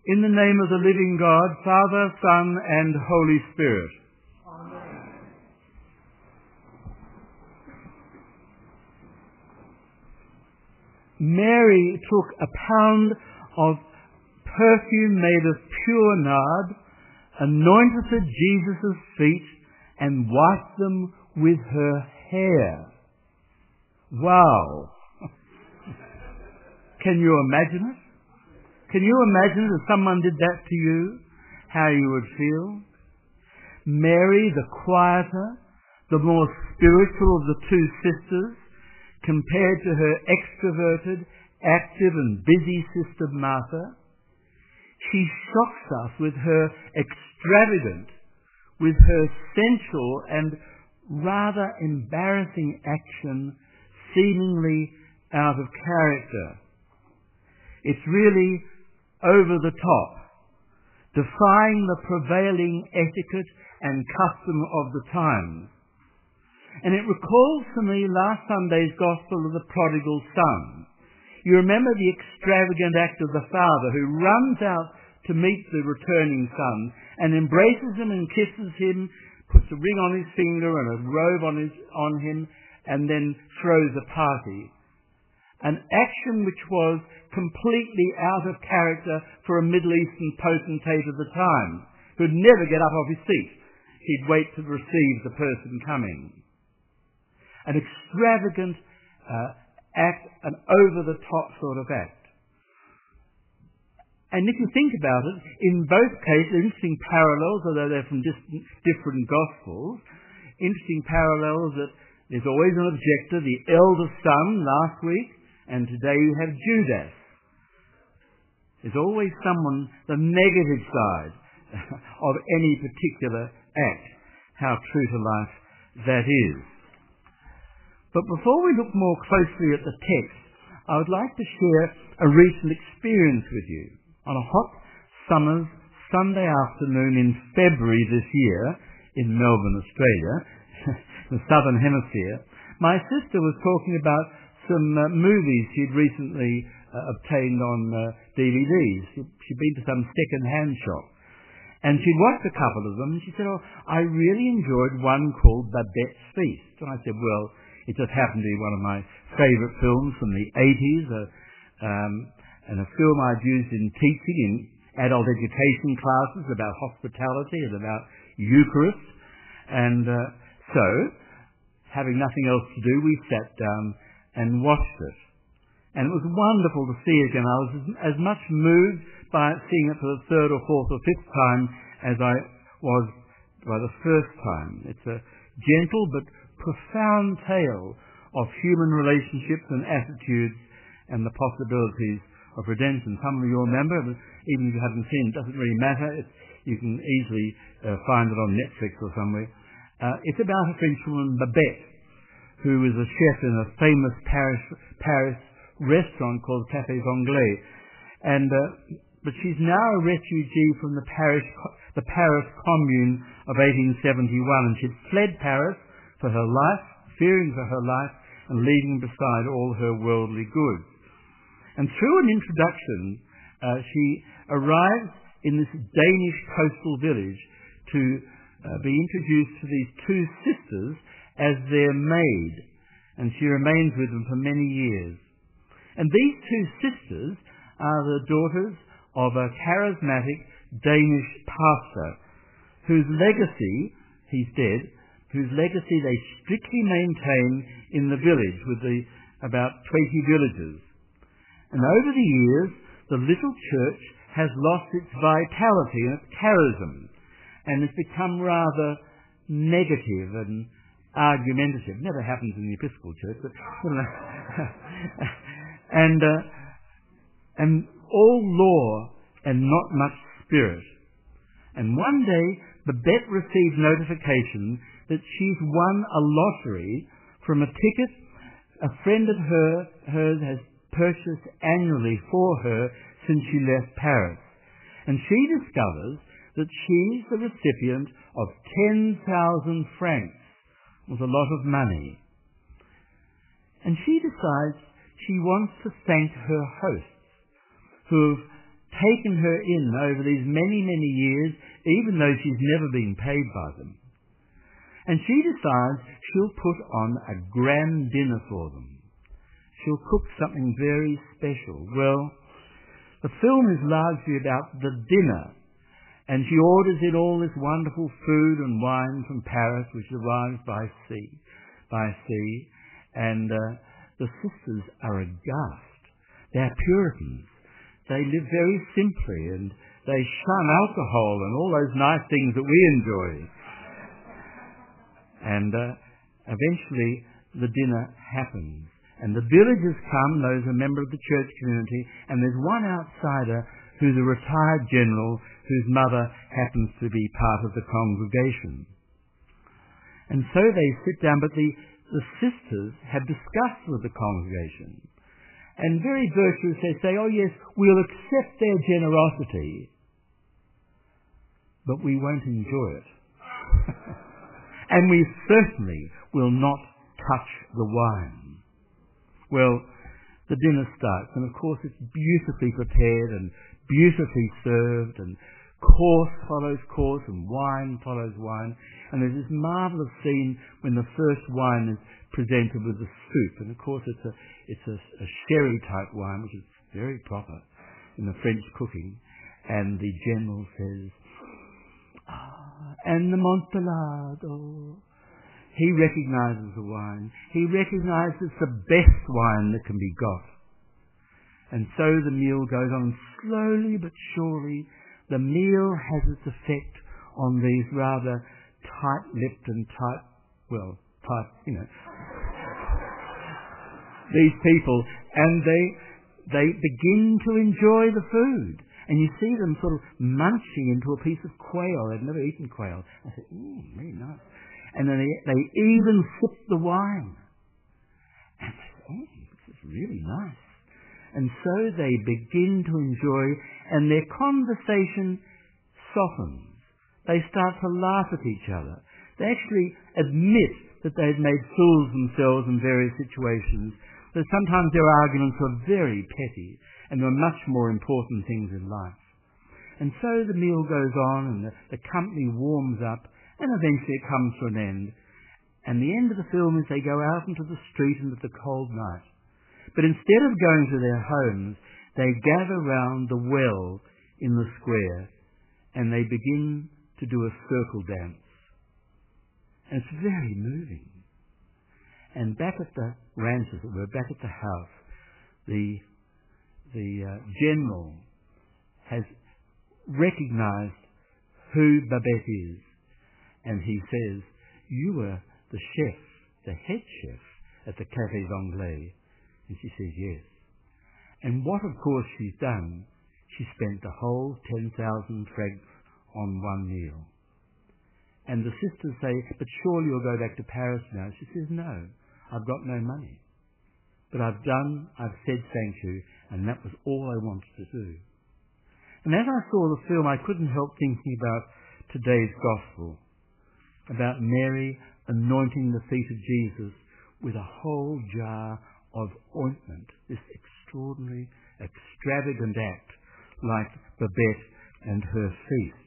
In the name of the living God, Father, Son, and Holy Spirit. Amen. Mary took a pound of perfume made of pure nard, anointed Jesus' feet, and wiped them with her hair. Wow! Can you imagine it? Can you imagine if someone did that to you, how you would feel? Mary, the quieter, the more spiritual of the two sisters, compared to her extroverted, active and busy sister Martha, she shocks us with her extravagant, with her sensual and rather embarrassing action, seemingly out of character. It's really over the top, defying the prevailing etiquette and custom of the times. And it recalls to me last Sunday's Gospel of the prodigal son. You remember the extravagant act of the father who runs out to meet the returning son and embraces him and kisses him, puts a ring on his finger and a robe on him, and then throws a party. An action which was completely out of character for a Middle Eastern potentate of the time, who'd never get up off his seat. He'd wait to receive the person coming. An extravagant act, an over-the-top sort of act. And if you think about it, in both cases, interesting parallels, although they're from different Gospels, interesting parallels that there's always an objector, the eldest son last week, and today you have Judas. There's always someone, the negative side of any particular act. How true to life that is. But before we look more closely at the text, I would like to share a recent experience with you. On a hot summer's Sunday afternoon in February this year in Melbourne, Australia, the Southern Hemisphere, my sister was talking about some movies she'd recently obtained on DVDs. She'd been to some second-hand shop. And she'd watched a couple of them, and she said, "Oh, I really enjoyed one called Babette's Feast." And I said, "Well, it just happened to be one of my favourite films from the 80s, and a film I'd used in teaching in adult education classes about hospitality and about Eucharist. And so, having nothing else to do, we sat down and watched it. And it was wonderful to see it again. I was as much moved by seeing it for the third or fourth or fifth time as I was by the first time. It's a gentle but profound tale of human relationships and attitudes and the possibilities of redemption. Some of you will remember, even if you haven't seen it, it doesn't really matter. You can easily find it on Netflix or somewhere. It's about a Frenchwoman, Babette, who is a chef in a famous Paris restaurant called Cafés Anglais. But she's now a refugee from the Paris Commune of 1871, and she'd fled Paris for her life, fearing for her life, and leaving beside all her worldly goods. And through an introduction, she arrives in this Danish coastal village to be introduced to these two sisters as their maid, and she remains with them for many years. And these two sisters are the daughters of a charismatic Danish pastor whose legacy, he's dead, whose legacy they strictly maintain in the village with about 20 villagers. And over the years, the little church has lost its vitality and its charism and has become rather negative and argumentative. Never happens in the Episcopal Church, but and all law and not much spirit. And one day, Babette received notification that she's won a lottery from a ticket a friend of hers has purchased annually for her since she left Paris. And she discovers that she's the recipient of 10,000 francs. It was a lot of money. And she decides she wants to thank her hosts who have taken her in over these many, many years, even though she's never been paid by them. And she decides she'll put on a grand dinner for them. She'll cook something very special. Well, the film is largely about the dinner, and she orders in all this wonderful food and wine from Paris, which arrives by sea, and the sisters are aghast. They're Puritans. They live very simply, and they shun alcohol and all those nice things that we enjoy. And eventually the dinner happens. And the villagers come, those are members of the church community, and there's one outsider who's a retired general whose mother happens to be part of the congregation. And so they sit down, but the sisters have discussed with the congregation. And very virtuous, they say, oh yes, we'll accept their generosity, but we won't enjoy it. And we certainly will not touch the wine. Well, the dinner starts, and of course it's beautifully prepared and beautifully served, and course follows course, and wine follows wine. And there's this marvellous scene when the first wine is presented with the soup, and of course it's a sherry-type wine, which is very proper in the French cooking. And the general says, and the Montellado. He recognises the wine. He recognises the best wine that can be got. And so the meal goes on. Slowly but surely, the meal has its effect on these rather tight-lipped and these people, and they begin to enjoy the food. And you see them sort of munching into a piece of quail. They've never eaten quail. I said, very nice. And then they even sip the wine. And they say, this is really nice. And so they begin to enjoy, and their conversation softens. They start to laugh at each other. They actually admit that they've made fools of themselves in various situations, that sometimes their arguments were very petty, and there are much more important things in life. And so the meal goes on, and the company warms up, and eventually it comes to an end. And the end of the film is they go out into the street into the cold night. But instead of going to their homes, they gather round the well in the square, and they begin to do a circle dance. And it's very moving. And back at the ranch, as it were, back at the house, the general has recognised who Babette is. And he says, you were the chef, the head chef at the Café Anglais. And she says, yes. And what, of course, she's done, she spent the whole 10,000 francs on one meal. And the sisters say, but surely you'll go back to Paris now. She says, no, I've got no money. But I've said thank you, and that was all I wanted to do. And as I saw the film, I couldn't help thinking about today's gospel, about Mary anointing the feet of Jesus with a whole jar of ointment, this extraordinary, extravagant act like Babette and her feast.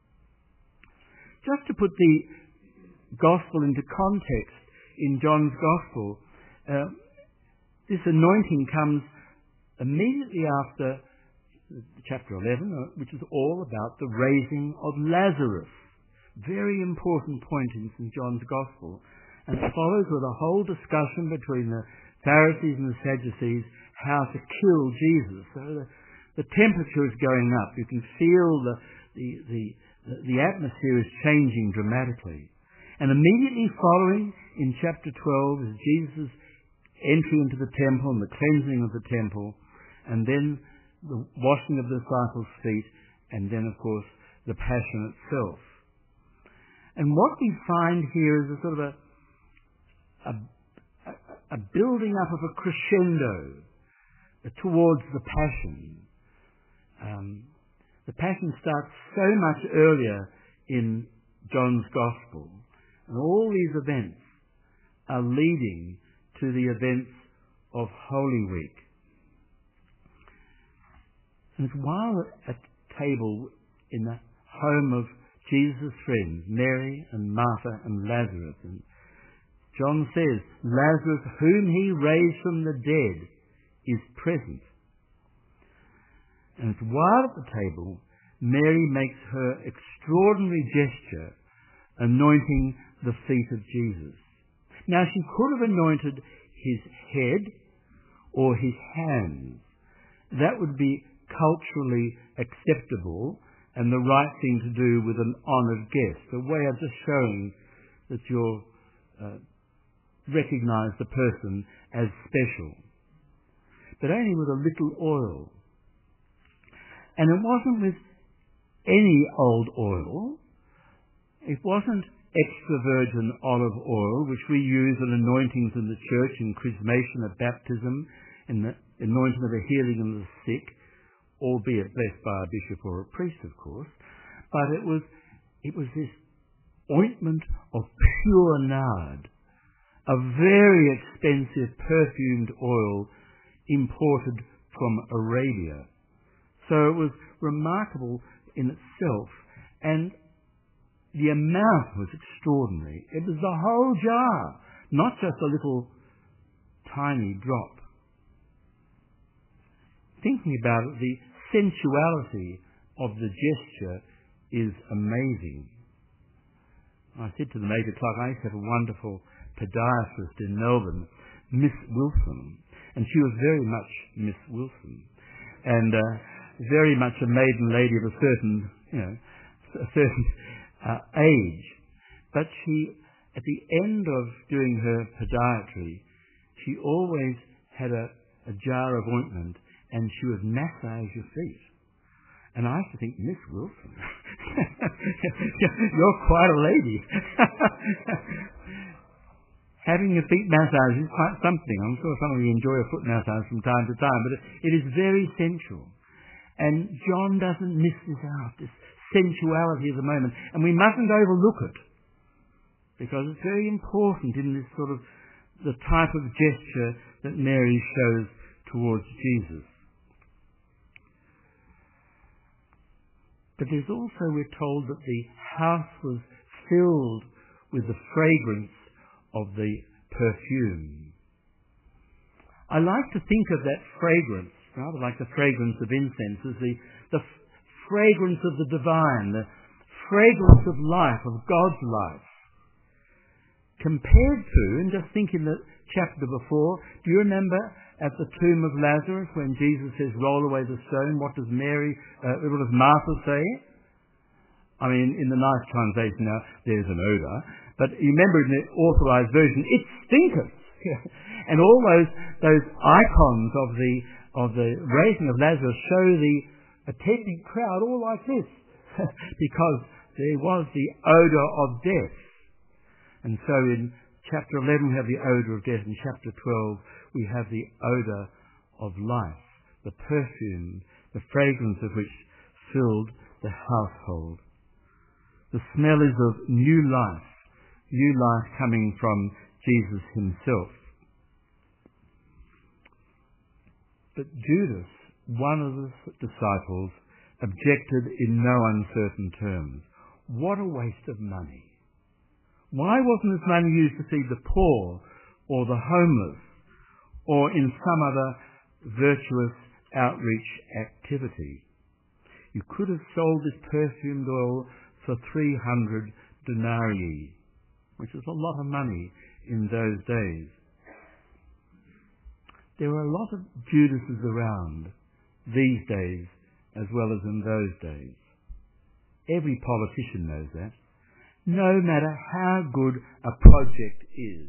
Just to put the gospel into context, in John's gospel, this anointing comes immediately after chapter 11, which is all about the raising of Lazarus. Very important point in St. John's Gospel. And it follows with a whole discussion between the Pharisees and the Sadducees how to kill Jesus. So the temperature is going up. You can feel the atmosphere is changing dramatically. And immediately following in chapter 12 is Jesus' entry into the temple and the cleansing of the temple, and then the washing of the disciples' feet, and then, of course, the Passion itself. And what we find here is a sort of a building up of a crescendo towards the Passion. The Passion starts so much earlier in John's Gospel, and all these events are leading to the events of Holy Week. And it's while at table in the home of Jesus' friends, Mary and Martha and Lazarus, and John says, Lazarus, whom he raised from the dead, is present. And it's while at the table, Mary makes her extraordinary gesture, anointing the feet of Jesus. Now, she could have anointed his head or his hands. That would be culturally acceptable and the right thing to do with an honoured guest, a way of just showing that you'll recognise the person as special. But only with a little oil. And it wasn't with any old oil. It wasn't extra virgin olive oil, which we use in anointings in the church, in chrismation at baptism, in the anointing of the healing of the sick, albeit blessed by a bishop or a priest, of course. But it was this ointment of pure nard, a very expensive perfumed oil imported from Arabia. So it was remarkable in itself, and the amount was extraordinary. It was the whole jar, not just a little tiny drop. Thinking about it, the sensuality of the gesture is amazing. I said to them at 8 o'clock, I used to have a wonderful podiatrist in Melbourne, Miss Wilson, and she was very much Miss Wilson, and very much a maiden lady of a certain age. But she, at the end of doing her podiatry, she always had a jar of ointment, and she would massage your feet. And I used to think, Miss Wilson, you're quite a lady. Having your feet massaged is quite something. I'm sure some of you enjoy a foot massage from time to time, but it is very sensual. And John doesn't miss this out, this sensuality of the moment. And we mustn't overlook it, because it's very important in this sort of the type of gesture that Mary shows towards Jesus. But there's also, we're told, that the house was filled with the fragrance of the perfume. I like to think of that fragrance, rather like the fragrance of incense, as the fragrance of the divine, the fragrance of life, of God's life. Compared to, and just think in the chapter before, do you remember at the tomb of Lazarus when Jesus says, roll away the stone? What does Martha say? I mean, in the nice translation now, there's an odour. But you remember in the authorised version, it stinketh. And all those icons of the raising of Lazarus show the attending crowd all like this, because there was the odour of death. And so in chapter 11 we have the odour of death. In chapter 12 we have the odour of life, the perfume, the fragrance of which filled the household. The smell is of new life coming from Jesus himself. But Judas, one of the disciples, objected in no uncertain terms. What a waste of money. Why wasn't this money used to feed the poor or the homeless or in some other virtuous outreach activity? You could have sold this perfumed oil for 300 denarii, which is a lot of money in those days. There are a lot of Judases around these days as well as in those days. Every politician knows that. No matter how good a project is,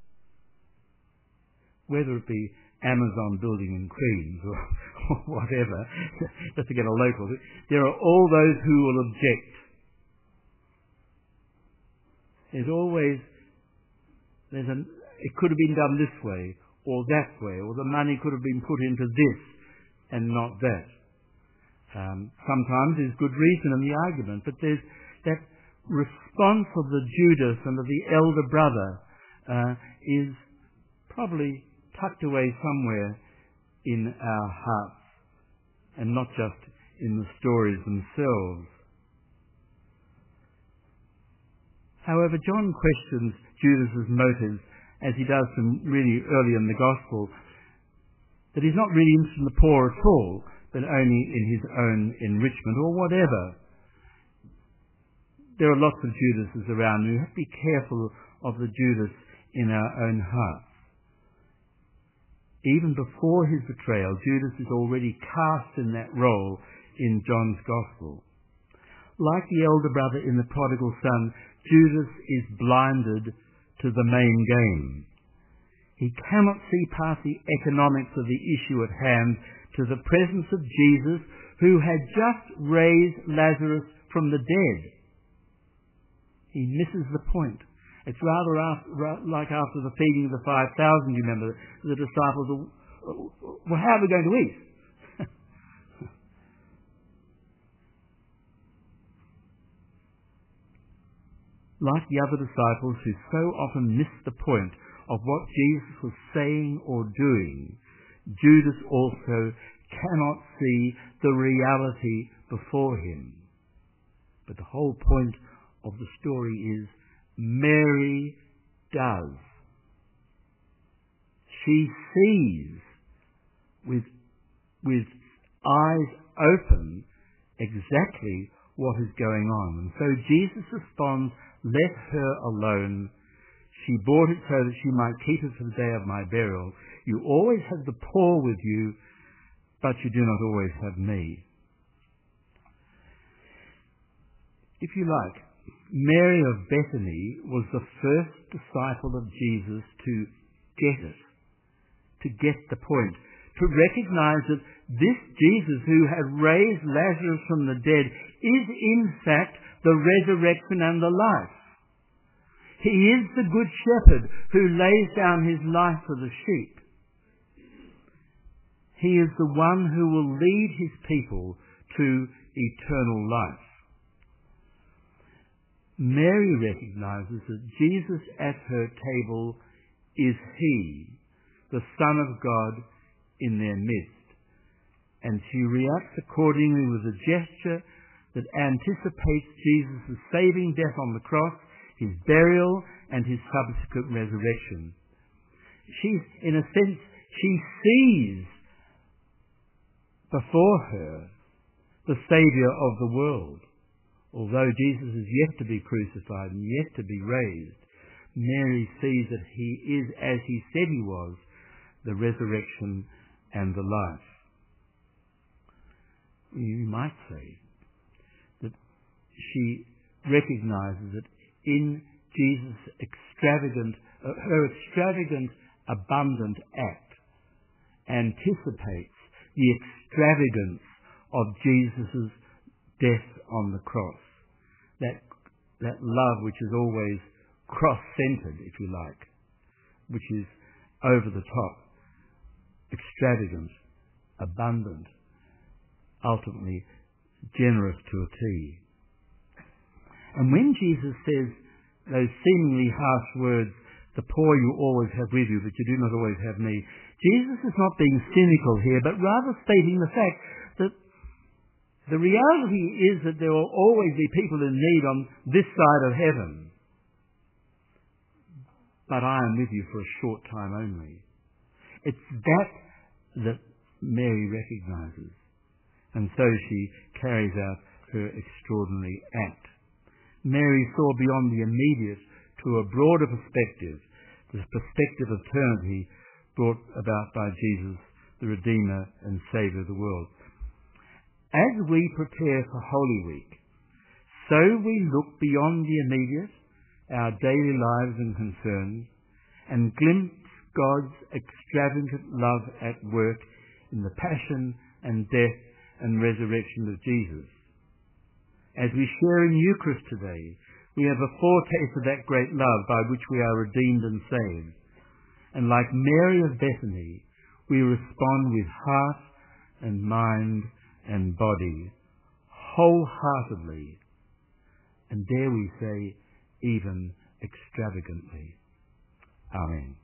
whether it be Amazon building in Queens or whatever, just to get a local, there are all those who will object. It could have been done this way or that way, or the money could have been put into this and not that. Sometimes there's good reason in the argument, but there's that response of the Judas and of the elder brother is probably tucked away somewhere in our hearts. and not just in the stories themselves. However, John questions Judas's motives, as he does from really early in the Gospel, that he's not really interested in the poor at all, but only in his own enrichment or whatever. There are lots of Judases around. We have to be careful of the Judas in our own hearts. Even before his betrayal, Judas is already cast in that role in John's Gospel. Like the elder brother in the prodigal son, Judas is blinded to the main game. He cannot see past the economics of the issue at hand to the presence of Jesus, who had just raised Lazarus from the dead. He misses the point. It's rather like after the feeding of the 5,000, you remember, the disciples are, well, how are we going to eat? Like the other disciples who so often missed the point of what Jesus was saying or doing, Judas also cannot see the reality before him. But the whole point of the story is Mary does. She sees with eyes open exactly what is going on. And so Jesus responds, "Let her alone. She bought it so that she might keep it for the day of my burial. You always have the poor with you, but you do not always have me." If you like, Mary of Bethany was the first disciple of Jesus to get it, to get the point, to recognize that this Jesus who had raised Lazarus from the dead is in fact the resurrection and the life. He is the good shepherd who lays down his life for the sheep. He is the one who will lead his people to eternal life. Mary recognizes that Jesus at her table is he, the Son of God, in their midst. And she reacts accordingly with a gesture that anticipates Jesus' saving death on the cross, his burial, and his subsequent resurrection. In a sense, she sees before her the Saviour of the world. Although Jesus is yet to be crucified and yet to be raised, Mary sees that he is, as he said he was, the resurrection and the life. You might say that she recognizes that in Jesus' her extravagant, abundant act anticipates the extravagance of Jesus' death on the cross. That love which is always cross-centered, if you like, which is over the top, extravagant, abundant, ultimately generous to a T. And when Jesus says those seemingly harsh words, "The poor you always have with you, but you do not always have me," Jesus is not being cynical here, but rather stating the fact that the reality is that there will always be people in need on this side of heaven. But I am with you for a short time only. It's that Mary recognizes. And so she carries out her extraordinary act. Mary saw beyond the immediate to a broader perspective, the perspective of eternity brought about by Jesus, the Redeemer and Saviour of the world. As we prepare for Holy Week, so we look beyond the immediate, our daily lives and concerns, and glimpse God's extravagant love at work in the passion and death and resurrection of Jesus. As we share in Eucharist today, we have a foretaste of that great love by which we are redeemed and saved. And like Mary of Bethany, we respond with heart and mind and body, wholeheartedly, and dare we say, even extravagantly. Amen.